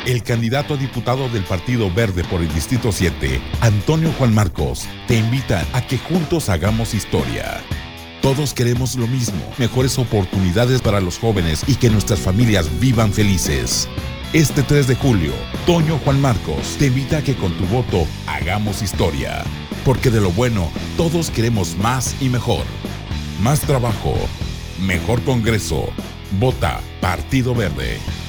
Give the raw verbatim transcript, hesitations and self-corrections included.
El candidato a diputado del Partido Verde por el Distrito siete, Antonio Juan Marcos, te invita a que juntos hagamos historia. Todos queremos lo mismo, mejores oportunidades para los jóvenes y que nuestras familias vivan felices. Este tres de julio, Toño Juan Marcos te invita a que con tu voto hagamos historia. Porque de lo bueno, todos queremos más y mejor. Más trabajo, mejor Congreso. Vota Partido Verde.